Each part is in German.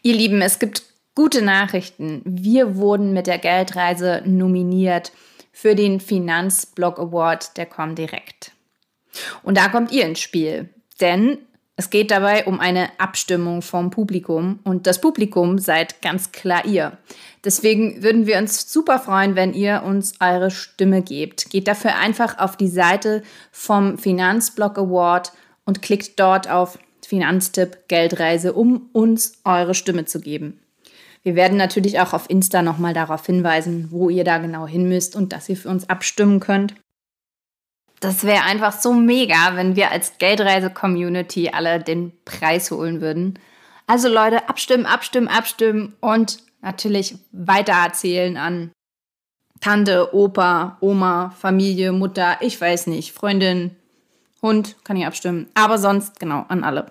Ihr Lieben, es gibt gute Nachrichten. Wir wurden mit der Geldreise nominiert für den Finanzblog Award der Comdirect. Und da kommt ihr ins Spiel, denn es geht dabei um eine Abstimmung vom Publikum und das Publikum seid ganz klar ihr. Deswegen würden wir uns super freuen, wenn ihr uns eure Stimme gebt. Geht dafür einfach auf die Seite vom Finanzblog Award und klickt dort auf Finanztipp Geldreise, um uns eure Stimme zu geben. Wir werden natürlich auch auf Insta nochmal darauf hinweisen, wo ihr da genau hin müsst und dass ihr für uns abstimmen könnt. Das wäre einfach so mega, wenn wir als Geldreise-Community alle den Preis holen würden. Also Leute, abstimmen, abstimmen, abstimmen und natürlich weitererzählen an Tante, Opa, Oma, Familie, Mutter, ich weiß nicht, Freundin, Hund, kann ich abstimmen. Aber sonst, genau, an alle.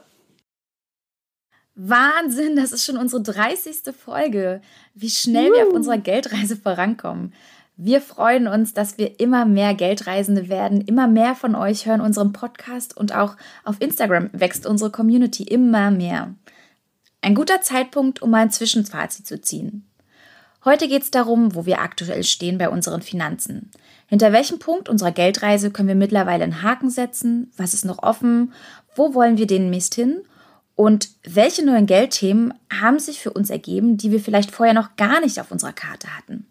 Wahnsinn, das ist schon unsere 30. Folge. Wie schnell wir auf unserer Geldreise vorankommen. Wir freuen uns, dass wir immer mehr Geldreisende werden. Immer mehr von euch hören unseren Podcast und auch auf Instagram wächst unsere Community immer mehr. Ein guter Zeitpunkt, um mal ein Zwischenfazit zu ziehen. Heute geht es darum, wo wir aktuell stehen bei unseren Finanzen. Hinter welchem Punkt unserer Geldreise können wir mittlerweile einen Haken setzen? Was ist noch offen? Wo wollen wir demnächst hin? Und welche neuen Geldthemen haben sich für uns ergeben, die wir vielleicht vorher noch gar nicht auf unserer Karte hatten?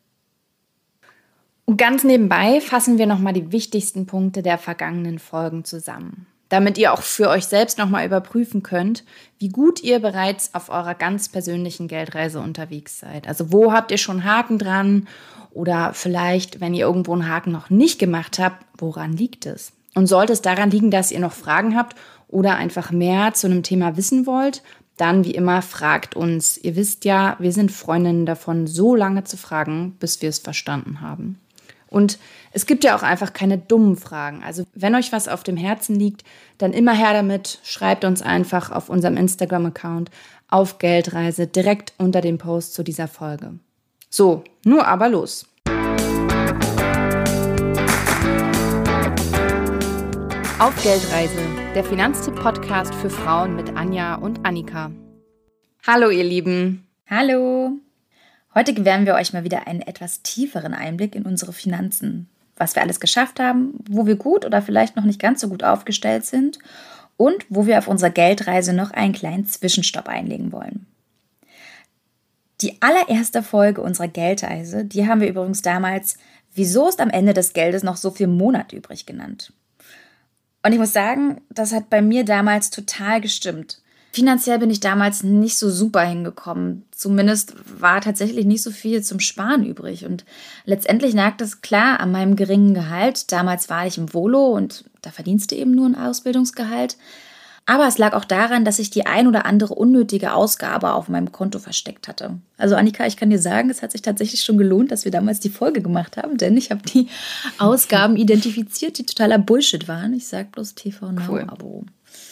Und ganz nebenbei fassen wir nochmal die wichtigsten Punkte der vergangenen Folgen zusammen, damit ihr auch für euch selbst nochmal überprüfen könnt, wie gut ihr bereits auf eurer ganz persönlichen Geldreise unterwegs seid. Also wo habt ihr schon Haken dran oder vielleicht, wenn ihr irgendwo einen Haken noch nicht gemacht habt, woran liegt es? Und sollte es daran liegen, dass ihr noch Fragen habt oder einfach mehr zu einem Thema wissen wollt, dann wie immer fragt uns. Ihr wisst ja, wir sind Freundinnen davon, so lange zu fragen, bis wir es verstanden haben. Und es gibt ja auch einfach keine dummen Fragen. Also wenn euch was auf dem Herzen liegt, dann immer her damit. Schreibt uns einfach auf unserem Instagram-Account auf Geldreise direkt unter dem Post zu dieser Folge. So, nur aber los. Auf Geldreise, der Finanztipp-Podcast für Frauen mit Anja und Annika. Hallo ihr Lieben. Hallo. Heute gewähren wir euch mal wieder einen etwas tieferen Einblick in unsere Finanzen. Was wir alles geschafft haben, wo wir gut oder vielleicht noch nicht ganz so gut aufgestellt sind und wo wir auf unserer Geldreise noch einen kleinen Zwischenstopp einlegen wollen. Die allererste Folge unserer Geldreise, die haben wir übrigens damals „Wieso ist am Ende des Geldes noch so viel Monat übrig?" genannt. Und ich muss sagen, das hat bei mir damals total gestimmt. Finanziell bin ich damals nicht so super hingekommen. Zumindest war tatsächlich nicht so viel zum Sparen übrig. Und letztendlich lag das klar an meinem geringen Gehalt. Damals war ich im Volo und da verdienst du eben nur ein Ausbildungsgehalt. Aber es lag auch daran, dass ich die ein oder andere unnötige Ausgabe auf meinem Konto versteckt hatte. Also Annika, ich kann dir sagen, es hat sich tatsächlich schon gelohnt, dass wir damals die Folge gemacht haben, denn ich habe die Ausgaben identifiziert, die totaler Bullshit waren. Ich sag bloß TV Now Abo.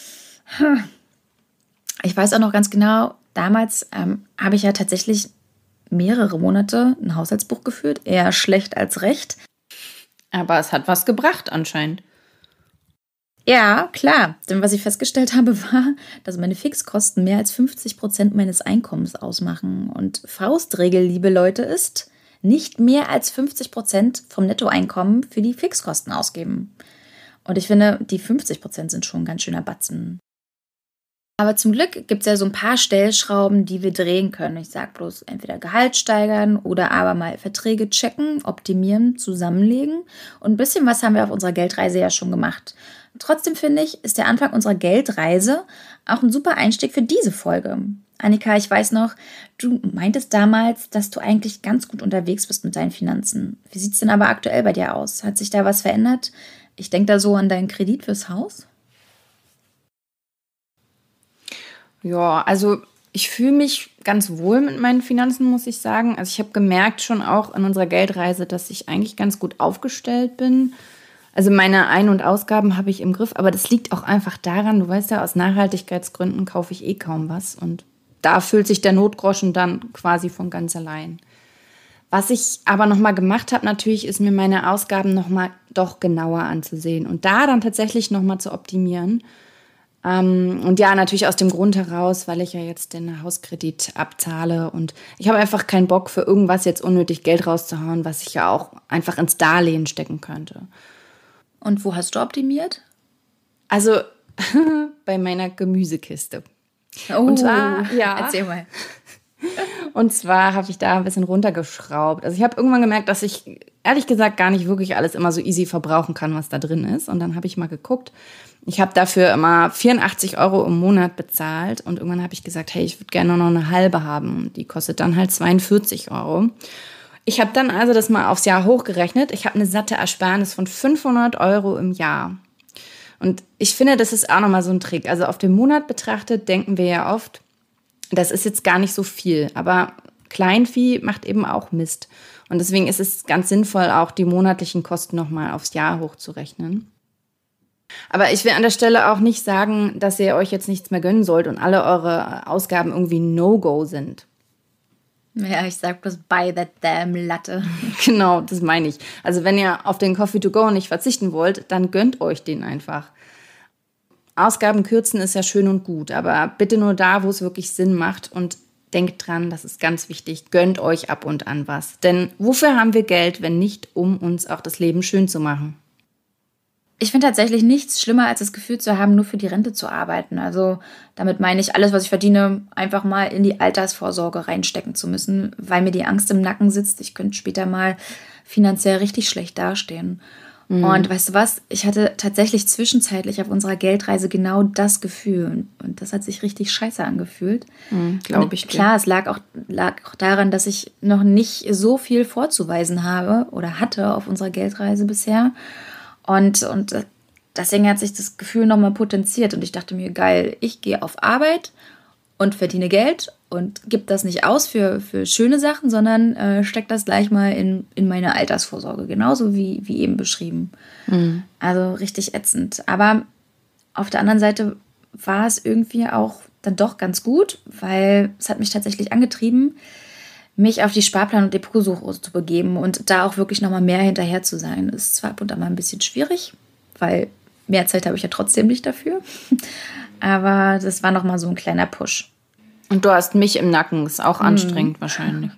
Ich weiß auch noch ganz genau, damals habe ich ja tatsächlich mehrere Monate ein Haushaltsbuch geführt, eher schlecht als recht. Aber es hat was gebracht anscheinend. Ja, klar. Denn was ich festgestellt habe, war, dass meine Fixkosten mehr als 50% meines Einkommens ausmachen. Und Faustregel, liebe Leute, ist, nicht mehr als 50% vom Nettoeinkommen für die Fixkosten ausgeben. Und ich finde, die 50% sind schon ein ganz schöner Batzen. Aber zum Glück gibt es ja so ein paar Stellschrauben, die wir drehen können. Ich sage bloß entweder Gehalt steigern oder aber mal Verträge checken, optimieren, zusammenlegen. Und ein bisschen was haben wir auf unserer Geldreise ja schon gemacht. Trotzdem finde ich, ist der Anfang unserer Geldreise auch ein super Einstieg für diese Folge. Annika, ich weiß noch, du meintest damals, dass du eigentlich ganz gut unterwegs bist mit deinen Finanzen. Wie sieht es denn aber aktuell bei dir aus? Hat sich da was verändert? Ich denke da so an deinen Kredit fürs Haus. Ja, also ich fühle mich ganz wohl mit meinen Finanzen, muss ich sagen. Also ich habe gemerkt schon auch in unserer Geldreise, dass ich eigentlich ganz gut aufgestellt bin. Also meine Ein- und Ausgaben habe ich im Griff, aber das liegt auch einfach daran, du weißt ja, aus Nachhaltigkeitsgründen kaufe ich kaum was und da füllt sich der Notgroschen dann quasi von ganz allein. Was ich aber nochmal gemacht habe natürlich, ist mir meine Ausgaben nochmal doch genauer anzusehen und da dann tatsächlich nochmal zu optimieren. Und ja, natürlich aus dem Grund heraus, weil ich ja jetzt den Hauskredit abzahle und ich habe einfach keinen Bock für irgendwas jetzt unnötig Geld rauszuhauen, was ich ja auch einfach ins Darlehen stecken könnte. Und wo hast du optimiert? Also bei meiner Gemüsekiste. Oh, Und zwar, ja. Erzähl mal. Und zwar habe ich da ein bisschen runtergeschraubt. Also ich habe irgendwann gemerkt, dass ich ehrlich gesagt gar nicht wirklich alles immer so easy verbrauchen kann, was da drin ist. Und dann habe ich mal geguckt. Ich habe dafür immer 84 € im Monat bezahlt. Und irgendwann habe ich gesagt, hey, ich würde gerne noch eine halbe haben. Und die kostet dann halt 42 €. Ich habe dann also das mal aufs Jahr hochgerechnet. Ich habe eine satte Ersparnis von 500 € im Jahr. Und ich finde, das ist auch nochmal so ein Trick. Also auf den Monat betrachtet denken wir ja oft, das ist jetzt gar nicht so viel, aber Kleinvieh macht eben auch Mist. Und deswegen ist es ganz sinnvoll, auch die monatlichen Kosten nochmal aufs Jahr hochzurechnen. Aber ich will an der Stelle auch nicht sagen, dass ihr euch jetzt nichts mehr gönnen sollt und alle eure Ausgaben irgendwie No-Go sind. Ja, ich sag bloß buy that damn Latte. Genau, das meine ich. Also wenn ihr auf den Coffee to go nicht verzichten wollt, dann gönnt euch den einfach. Ausgaben kürzen ist ja schön und gut, aber bitte nur da, wo es wirklich Sinn macht und denkt dran, das ist ganz wichtig, gönnt euch ab und an was. Denn wofür haben wir Geld, wenn nicht, um uns auch das Leben schön zu machen? Ich finde tatsächlich nichts schlimmer, als das Gefühl zu haben, nur für die Rente zu arbeiten. Also damit meine ich, alles, was ich verdiene, einfach mal in die Altersvorsorge reinstecken zu müssen, weil mir die Angst im Nacken sitzt, ich könnte später mal finanziell richtig schlecht dastehen. Und weißt du was? Ich hatte tatsächlich zwischenzeitlich auf unserer Geldreise genau das Gefühl. Und das hat sich richtig scheiße angefühlt. Glaube ich. Klar, es lag auch daran, dass ich noch nicht so viel vorzuweisen habe oder hatte auf unserer Geldreise bisher. Und deswegen hat sich das Gefühl nochmal potenziert. Und ich dachte mir, geil, ich gehe auf Arbeit und verdiene Geld und gebe das nicht aus für schöne Sachen, sondern stecke das gleich mal in meine Altersvorsorge. Genauso wie eben beschrieben. Also richtig ätzend. Aber auf der anderen Seite war es irgendwie auch dann doch ganz gut, weil es hat mich tatsächlich angetrieben, mich auf die Sparplan- und Depotsuche zu begeben und da auch wirklich nochmal mehr hinterher zu sein. Ist zwar ab und an mal ein bisschen schwierig, weil mehr Zeit habe ich ja trotzdem nicht dafür. Aber das war nochmal so ein kleiner Push. Und du hast mich im Nacken, ist auch anstrengend wahrscheinlich.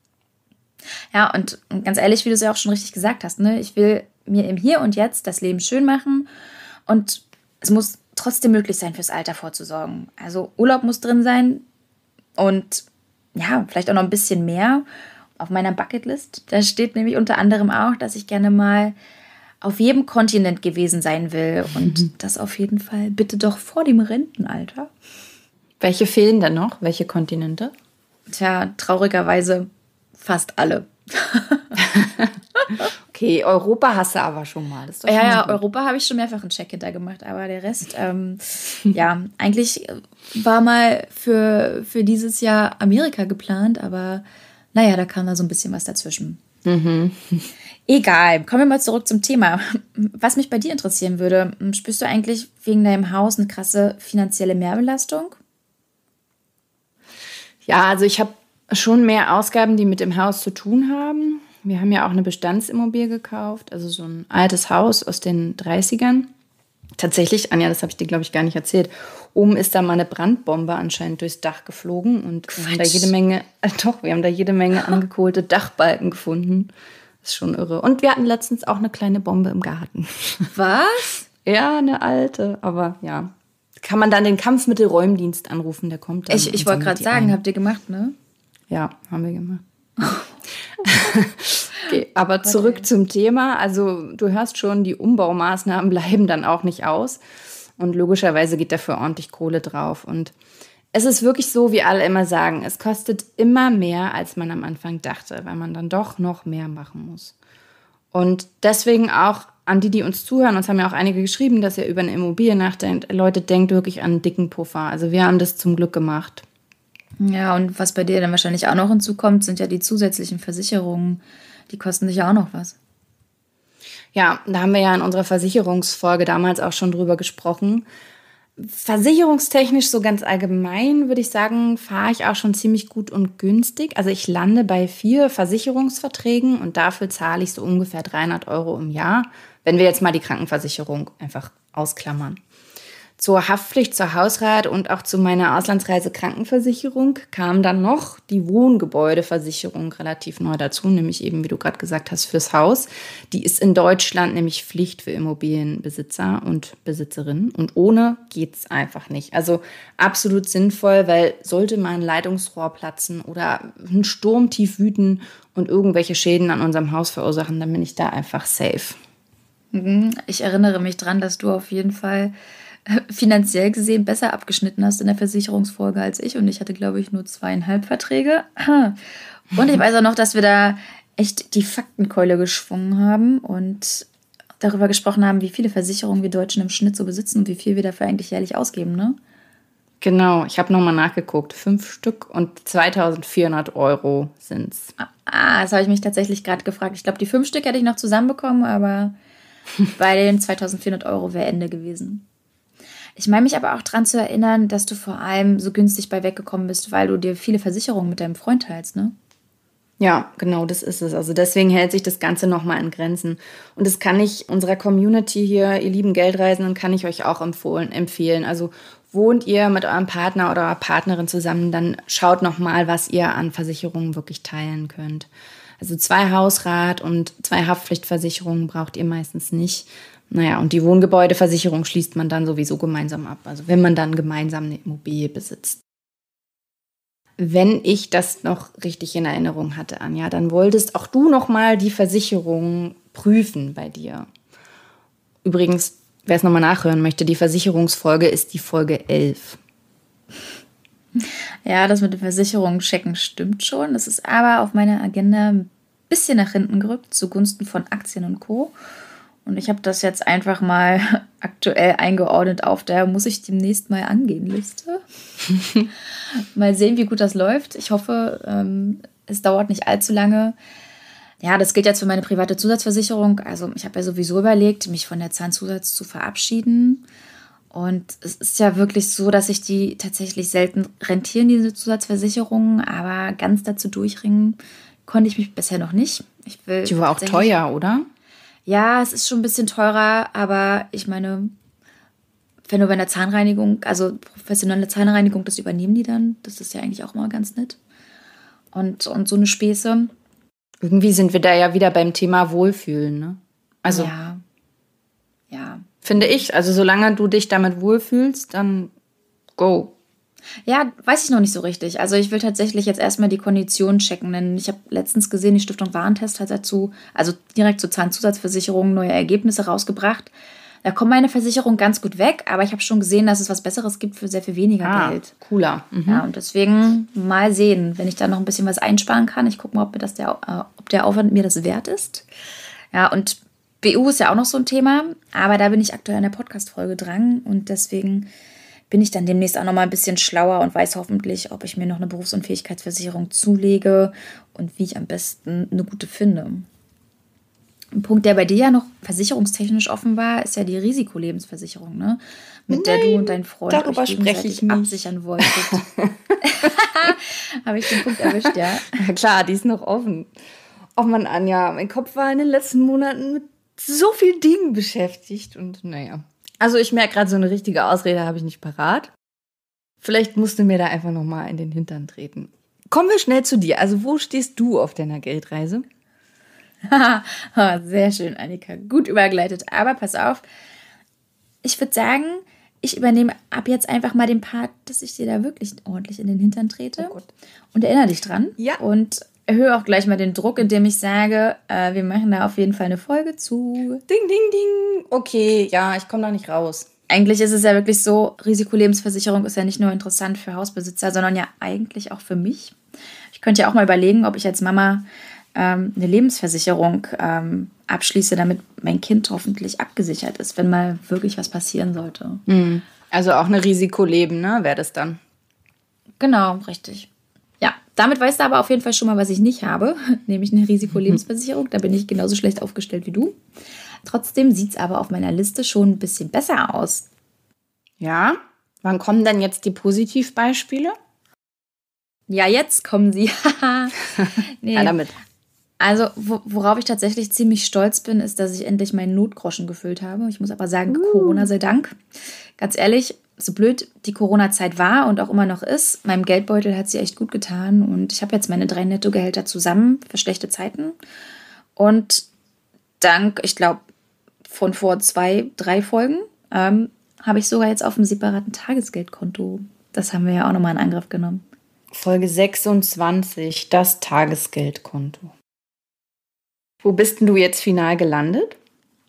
Ja, und ganz ehrlich, wie du es ja auch schon richtig gesagt hast, ne? Ich will mir im Hier und Jetzt das Leben schön machen und es muss trotzdem möglich sein, fürs Alter vorzusorgen. Also Urlaub muss drin sein und ja, vielleicht auch noch ein bisschen mehr auf meiner Bucketlist. Da steht nämlich unter anderem auch, dass ich gerne mal auf jedem Kontinent gewesen sein will und das auf jeden Fall bitte doch vor dem Rentenalter. Welche fehlen denn noch? Welche Kontinente? Tja, traurigerweise fast alle. Okay, Europa hast du aber schon mal. Das ist doch schon Ja, gut. Europa habe ich schon mehrfach einen Check hinter gemacht, aber der Rest, ja, eigentlich war mal für dieses Jahr Amerika geplant, aber naja, da kam da so ein bisschen was dazwischen. Egal, kommen wir mal zurück zum Thema. Was mich bei dir interessieren würde, spürst du eigentlich wegen deinem Haus eine krasse finanzielle Mehrbelastung? Ja, also ich habe schon mehr Ausgaben, die mit dem Haus zu tun haben. Wir haben ja auch eine Bestandsimmobilie gekauft, also so ein altes Haus aus den 30ern. Tatsächlich, Anja, das habe ich dir, glaube ich, gar nicht erzählt. Oben ist da mal eine Brandbombe anscheinend durchs Dach geflogen und wir haben da jede Menge angekohlte Dachbalken gefunden. Das ist schon irre. Und wir hatten letztens auch eine kleine Bombe im Garten. Was? Ja, eine alte, aber ja. Kann man dann den Kampfmittelräumdienst anrufen, der kommt dann. Ich wollte gerade sagen, habt ihr gemacht, ne? Ja, haben wir gemacht. Okay, aber zurück zum Thema. Also du hörst schon, die Umbaumaßnahmen bleiben dann auch nicht aus. Und logischerweise geht dafür ordentlich Kohle drauf. Und es ist wirklich so, wie alle immer sagen, es kostet immer mehr, als man am Anfang dachte, weil man dann doch noch mehr machen muss. Und deswegen auch an die uns zuhören, uns haben ja auch einige geschrieben, dass ihr über eine Immobilie nachdenkt. Leute, denkt wirklich an einen dicken Puffer. Also wir haben das zum Glück gemacht. Ja, und was bei dir dann wahrscheinlich auch noch hinzukommt, sind ja die zusätzlichen Versicherungen. Die kosten dich ja auch noch was. Ja, da haben wir ja in unserer Versicherungsfolge damals auch schon drüber gesprochen. Versicherungstechnisch so ganz allgemein, würde ich sagen, fahre ich auch schon ziemlich gut und günstig. Also ich lande bei 4 Versicherungsverträgen und dafür zahle ich so ungefähr 300 € im Jahr, wenn wir jetzt mal die Krankenversicherung einfach ausklammern. Zur Haftpflicht, zur Hausrat und auch zu meiner Auslandsreisekrankenversicherung kam dann noch die Wohngebäudeversicherung relativ neu dazu, nämlich eben, wie du gerade gesagt hast, fürs Haus. Die ist in Deutschland nämlich Pflicht für Immobilienbesitzer und Besitzerinnen und ohne geht's einfach nicht. Also absolut sinnvoll, weil sollte mal ein Leitungsrohr platzen oder ein Sturm tief wüten und irgendwelche Schäden an unserem Haus verursachen, dann bin ich da einfach safe. Ich erinnere mich dran, dass du auf jeden Fall finanziell gesehen besser abgeschnitten hast in der Versicherungsfolge als ich. Und ich hatte, glaube ich, nur 2,5 Verträge. Und ich weiß auch noch, dass wir da echt die Faktenkeule geschwungen haben und darüber gesprochen haben, wie viele Versicherungen wir Deutschen im Schnitt so besitzen und wie viel wir dafür eigentlich jährlich ausgeben, ne? Genau, ich habe nochmal nachgeguckt. 5 Stück und 2.400 € sind's. Das habe ich mich tatsächlich gerade gefragt. Ich glaube, die 5 Stück hätte ich noch zusammenbekommen, aber bei den 2.400 € wäre Ende gewesen. Ich meine mich aber auch daran zu erinnern, dass du vor allem so günstig bei weggekommen bist, weil du dir viele Versicherungen mit deinem Freund teilst, ne? Ja, genau, das ist es. Also deswegen hält sich das Ganze nochmal in Grenzen. Und das kann ich unserer Community hier, ihr lieben Geldreisenden, kann ich euch auch empfehlen. Also wohnt ihr mit eurem Partner oder eurer Partnerin zusammen, dann schaut nochmal, was ihr an Versicherungen wirklich teilen könnt. Also 2 Hausrat und 2 Haftpflichtversicherungen braucht ihr meistens nicht. Naja, und die Wohngebäudeversicherung schließt man dann sowieso gemeinsam ab. Also wenn man dann gemeinsam eine Immobilie besitzt. Wenn ich das noch richtig in Erinnerung hatte, Anja, dann wolltest auch du noch mal die Versicherung prüfen bei dir. Übrigens, wer es nochmal nachhören möchte, die Versicherungsfolge ist die Folge 11. Ja, das mit den Versicherungen checken stimmt schon. Das ist aber auf meiner Agenda ein bisschen nach hinten gerückt, zugunsten von Aktien und Co. Und ich habe das jetzt einfach mal aktuell eingeordnet auf der muss ich demnächst mal angehen Liste. Mal sehen, wie gut das läuft. Ich hoffe, es dauert nicht allzu lange. Ja, das gilt jetzt für meine private Zusatzversicherung. Also ich habe ja sowieso überlegt, mich von der Zahnzusatz zu verabschieden. Und es ist ja wirklich so, dass sich die tatsächlich selten rentieren, diese Zusatzversicherungen. Aber ganz dazu durchringen konnte ich mich bisher noch nicht. Die war auch teuer, oder? Ja, es ist schon ein bisschen teurer, aber ich meine, wenn du bei einer Zahnreinigung, also professionelle Zahnreinigung, das übernehmen die dann. Das ist ja eigentlich auch mal ganz nett. Und so eine Späße. Irgendwie sind wir da ja wieder beim Thema Wohlfühlen, ne? Also, ja. Finde ich, also solange du dich damit wohlfühlst, dann go. Ja, weiß ich noch nicht so richtig. Also ich will tatsächlich jetzt erstmal die Konditionen checken, denn ich habe letztens gesehen, die Stiftung Warentest hat dazu, also direkt zur Zahnzusatzversicherung, neue Ergebnisse rausgebracht. Da kommt meine Versicherung ganz gut weg, aber ich habe schon gesehen, dass es was Besseres gibt für sehr viel weniger Geld. Cooler. Ja, und deswegen mal sehen, wenn ich da noch ein bisschen was einsparen kann. Ich gucke mal, ob der Aufwand mir das wert ist. Ja, und BU ist ja auch noch so ein Thema, aber da bin ich aktuell in der Podcast-Folge dran und deswegen bin ich dann demnächst auch noch mal ein bisschen schlauer und weiß hoffentlich, ob ich mir noch eine Berufsunfähigkeitsversicherung zulege und wie ich am besten eine gute finde. Ein Punkt, der bei dir ja noch versicherungstechnisch offen war, ist ja die Risikolebensversicherung, ne? Mit der du und dein Freund darüber euch gegenseitig absichern wolltet. Habe ich den Punkt erwischt, ja? Ja klar, die ist noch offen. Oh Mann, Anja, mein Kopf war in den letzten Monaten mit so vielen Dingen beschäftigt und naja. Also ich merke gerade, so eine richtige Ausrede habe ich nicht parat. Vielleicht musst du mir da einfach nochmal in den Hintern treten. Kommen wir schnell zu dir. Also wo stehst du auf deiner Geldreise? Sehr schön, Annika. Gut übergeleitet. Aber pass auf, ich würde sagen, ich übernehme ab jetzt einfach mal den Part, dass ich dir da wirklich ordentlich in den Hintern trete. Oh Gott. Und erinnere dich dran. Ja. Und erhöhe auch gleich mal den Druck, indem ich sage, wir machen da auf jeden Fall eine Folge zu. Ding, ding, ding. Okay, ja, ich komme da nicht raus. Eigentlich ist es ja wirklich so, Risikolebensversicherung ist ja nicht nur interessant für Hausbesitzer, sondern ja eigentlich auch für mich. Ich könnte ja auch mal überlegen, ob ich als Mama eine Lebensversicherung abschließe, damit mein Kind hoffentlich abgesichert ist, wenn mal wirklich was passieren sollte. Also auch eine Risikoleben, ne, wäre das dann? Genau, richtig. Ja, damit weißt du aber auf jeden Fall schon mal, was ich nicht habe, nämlich eine Risikolebensversicherung. Da bin ich genauso schlecht aufgestellt wie du. Trotzdem sieht es aber auf meiner Liste schon ein bisschen besser aus. Ja? Wann kommen denn jetzt die Positivbeispiele? Ja, jetzt kommen sie. Nee. Ja, damit. Also, worauf ich tatsächlich ziemlich stolz bin, ist, dass ich endlich meinen Notgroschen gefüllt habe. Ich muss aber sagen, Corona sei Dank. Ganz ehrlich, so blöd die Corona-Zeit war und auch immer noch ist, meinem Geldbeutel hat sie echt gut getan. Und ich habe jetzt meine 3 Nettogehälter zusammen für schlechte Zeiten. Und dank, ich glaube, von vor 2, 3 Folgen habe ich sogar jetzt auf einem separaten Tagesgeldkonto. Das haben wir ja auch nochmal in Angriff genommen. Folge 26, das Tagesgeldkonto. Wo bist denn du jetzt final gelandet?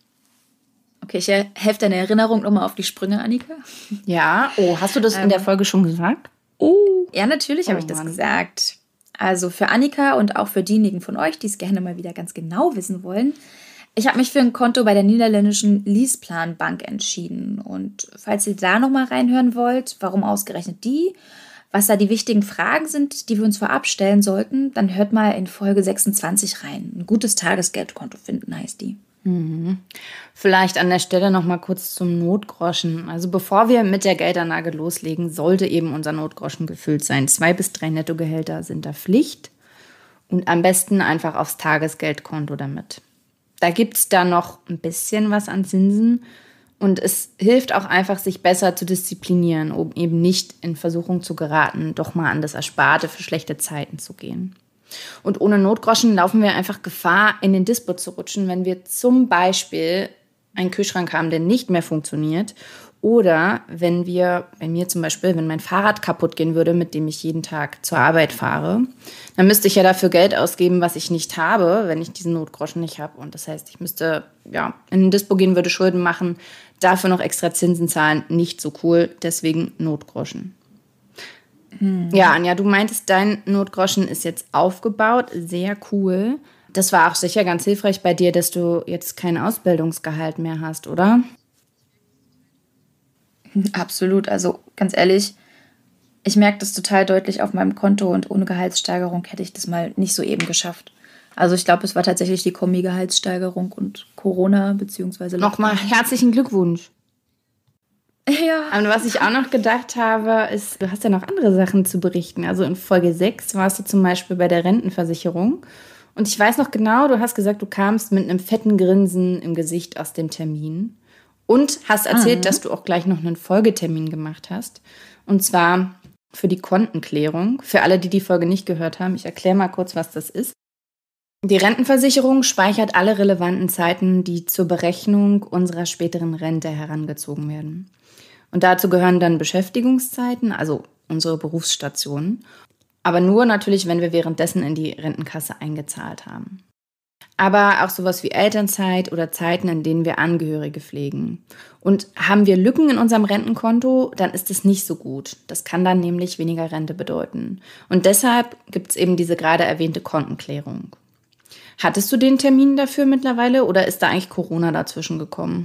Okay, ich helfe deine Erinnerung nochmal auf die Sprünge, Annika. Ja, hast du das in der Folge schon gesagt? Ja, natürlich habe ich das gesagt. Also für Annika und auch für diejenigen von euch, die es gerne mal wieder ganz genau wissen wollen. Ich habe mich für ein Konto bei der niederländischen Leaseplan-Bank entschieden. Und falls ihr da nochmal reinhören wollt, warum ausgerechnet die, was da die wichtigen Fragen sind, die wir uns vorab stellen sollten, dann hört mal in Folge 26 rein. Ein gutes Tagesgeldkonto finden heißt die. Vielleicht an der Stelle noch mal kurz zum Notgroschen. Also bevor wir mit der Geldanlage loslegen, sollte eben unser Notgroschen gefüllt sein. 2 bis 3 Nettogehälter sind da Pflicht und am besten einfach aufs Tagesgeldkonto damit. Da gibt es dann noch ein bisschen was an Zinsen und es hilft auch einfach, sich besser zu disziplinieren, um eben nicht in Versuchung zu geraten, doch mal an das Ersparte für schlechte Zeiten zu gehen. Und ohne Notgroschen laufen wir einfach Gefahr, in den Dispo zu rutschen, wenn wir zum Beispiel einen Kühlschrank haben, der nicht mehr funktioniert. Oder wenn bei mir zum Beispiel, wenn mein Fahrrad kaputt gehen würde, mit dem ich jeden Tag zur Arbeit fahre, dann müsste ich ja dafür Geld ausgeben, was ich nicht habe, wenn ich diesen Notgroschen nicht habe. Und das heißt, ich müsste in den Dispo gehen, würde Schulden machen, dafür noch extra Zinsen zahlen. Nicht so cool, deswegen Notgroschen. Ja, Anja, du meintest, dein Notgroschen ist jetzt aufgebaut. Sehr cool. Das war auch sicher ganz hilfreich bei dir, dass du jetzt kein Ausbildungsgehalt mehr hast, oder? Absolut. Also ganz ehrlich, ich merke das total deutlich auf meinem Konto und ohne Gehaltssteigerung hätte ich das mal nicht so eben geschafft. Also ich glaube, es war tatsächlich die Kombi-Gehaltssteigerung und Corona beziehungsweise Nochmal herzlichen Glückwunsch. Ja. Aber was ich auch noch gedacht habe, ist, du hast ja noch andere Sachen zu berichten. Also in Folge 6 warst du zum Beispiel bei der Rentenversicherung. Und ich weiß noch genau, du hast gesagt, du kamst mit einem fetten Grinsen im Gesicht aus dem Termin. Und hast erzählt, dass du auch gleich noch einen Folgetermin gemacht hast. Und zwar für die Kontenklärung. Für alle, die die Folge nicht gehört haben, ich erkläre mal kurz, was das ist. Die Rentenversicherung speichert alle relevanten Zeiten, die zur Berechnung unserer späteren Rente herangezogen werden. Und dazu gehören dann Beschäftigungszeiten, also unsere Berufsstationen. Aber nur natürlich, wenn wir währenddessen in die Rentenkasse eingezahlt haben. Aber auch sowas wie Elternzeit oder Zeiten, in denen wir Angehörige pflegen. Und haben wir Lücken in unserem Rentenkonto, dann ist es nicht so gut. Das kann dann nämlich weniger Rente bedeuten. Und deshalb gibt es eben diese gerade erwähnte Kontenklärung. Hattest du den Termin dafür mittlerweile oder ist da eigentlich Corona dazwischen gekommen?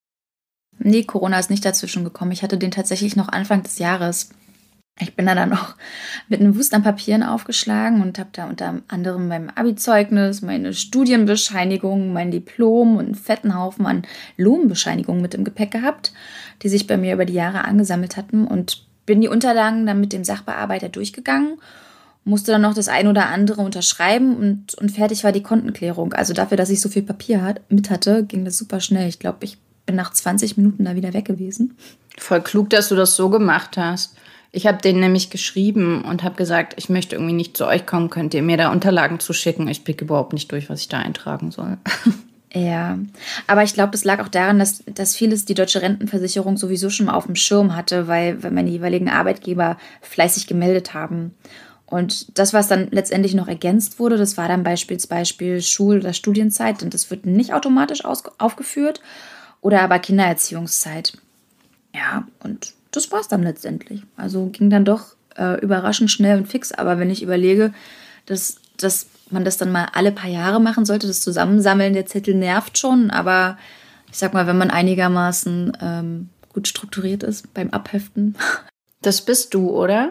Nee, Corona ist nicht dazwischen gekommen. Ich hatte den tatsächlich noch Anfang des Jahres. Ich bin dann noch mit einem Wust an Papieren aufgeschlagen und habe da unter anderem mein Abi-Zeugnis, meine Studienbescheinigung, mein Diplom und einen fetten Haufen an Lohnbescheinigungen mit im Gepäck gehabt, die sich bei mir über die Jahre angesammelt hatten, und bin die Unterlagen dann mit dem Sachbearbeiter durchgegangen, musste dann noch das ein oder andere unterschreiben und fertig war die Kontenklärung. Also dafür, dass ich so viel Papier mit hatte, ging das super schnell. Ich glaube, ich bin nach 20 Minuten da wieder weg gewesen. Voll klug, dass du das so gemacht hast. Ich habe denen nämlich geschrieben und habe gesagt, ich möchte irgendwie nicht zu euch kommen, könnt ihr mir da Unterlagen zuschicken? Ich blicke überhaupt nicht durch, was ich da eintragen soll. Ja, aber ich glaube, das lag auch daran, dass vieles die deutsche Rentenversicherung sowieso schon mal auf dem Schirm hatte, weil meine jeweiligen Arbeitgeber fleißig gemeldet haben. Und das, was dann letztendlich noch ergänzt wurde, das war dann beispielsweise Schul- oder Studienzeit, und das wird nicht automatisch aufgeführt, oder aber Kindererziehungszeit. Ja, und das war es dann letztendlich. Also ging dann doch überraschend schnell und fix. Aber wenn ich überlege, dass man das dann mal alle paar Jahre machen sollte, das Zusammensammeln der Zettel nervt schon. Aber ich sag mal, wenn man einigermaßen gut strukturiert ist beim Abheften. Das bist du, oder?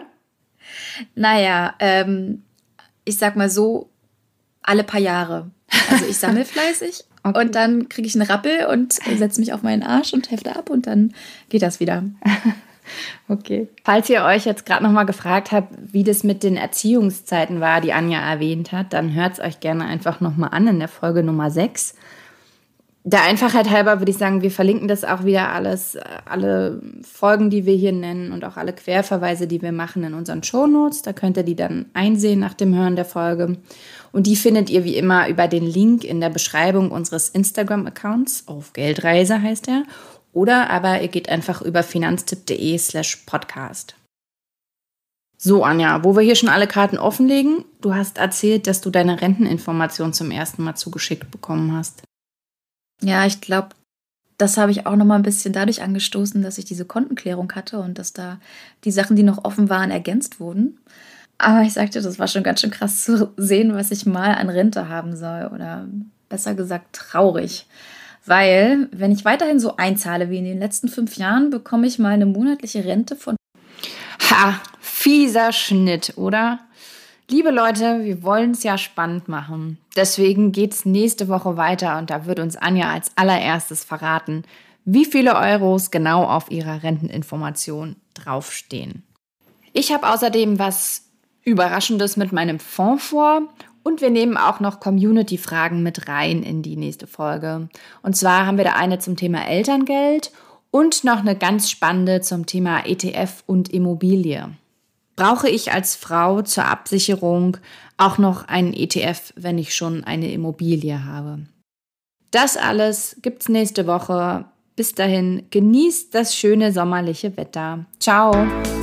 Naja, ich sag mal so, alle paar Jahre. Also ich sammle fleißig. Okay. Und dann kriege ich einen Rappel und setze mich auf meinen Arsch und hefte ab und dann geht das wieder. Okay. Falls ihr euch jetzt gerade nochmal gefragt habt, wie das mit den Erziehungszeiten war, die Anja erwähnt hat, dann hört es euch gerne einfach nochmal an in der Folge Nummer 6. Der Einfachheit halber würde ich sagen, wir verlinken das auch wieder alles, alle Folgen, die wir hier nennen und auch alle Querverweise, die wir machen in unseren Shownotes. Da könnt ihr die dann einsehen nach dem Hören der Folge. Und die findet ihr wie immer über den Link in der Beschreibung unseres Instagram-Accounts, auf Geldreise heißt er. Oder aber ihr geht einfach über finanztipp.de/podcast. So, Anja, wo wir hier schon alle Karten offenlegen, du hast erzählt, dass du deine Renteninformation zum ersten Mal zugeschickt bekommen hast. Ja, ich glaube, das habe ich auch noch mal ein bisschen dadurch angestoßen, dass ich diese Kontenklärung hatte und dass da die Sachen, die noch offen waren, ergänzt wurden. Aber ich sagte, das war schon ganz schön krass zu sehen, was ich mal an Rente haben soll. Oder besser gesagt traurig. Weil, wenn ich weiterhin so einzahle wie in den letzten 5 Jahren, bekomme ich mal eine monatliche Rente von... Ha, fieser Schnitt, oder? Liebe Leute, wir wollen es ja spannend machen. Deswegen geht es nächste Woche weiter und da wird uns Anja als allererstes verraten, wie viele Euros genau auf ihrer Renteninformation draufstehen. Ich habe außerdem was Überraschendes mit meinem Fonds vor und wir nehmen auch noch Community-Fragen mit rein in die nächste Folge. Und zwar haben wir da eine zum Thema Elterngeld und noch eine ganz spannende zum Thema ETF und Immobilie. Brauche ich als Frau zur Absicherung auch noch einen ETF, wenn ich schon eine Immobilie habe? Das alles gibt's nächste Woche. Bis dahin, genießt das schöne sommerliche Wetter. Ciao!